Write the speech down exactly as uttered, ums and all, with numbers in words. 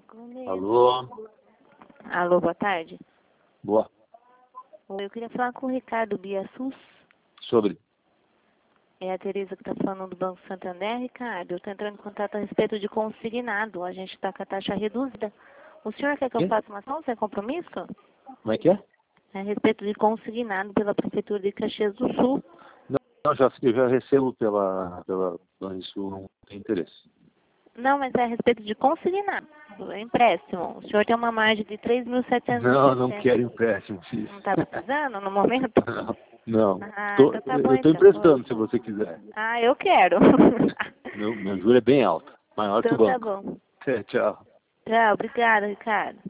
Alô? Alô, boa tarde. Boa. Oi, eu queria falar com o Ricardo Biasus. Sobre? É a Tereza que está falando do Banco Santander. Ricardo, eu estou entrando em contato a respeito de consignado. A gente está com a taxa reduzida. O senhor quer que eu Quê? faça uma ação sem compromisso? Como é que é? É a respeito de consignado pela Prefeitura de Caxias do Sul. Não, não já, eu já recebo pela, pela Banrisul, não tem interesse. Não, mas é a respeito de consignado. É empréstimo. O senhor tem uma margem de três mil setecentos e Não, sessenta. não quero empréstimo, filho. Não está precisando no momento? Não, não. Ah, Tô, então tá bom eu estou então. emprestando, se você quiser. Ah, eu quero. Meu, meu juro é bem alto, maior que o Então tá banco. bom. É, tchau. Tchau, obrigada, Ricardo.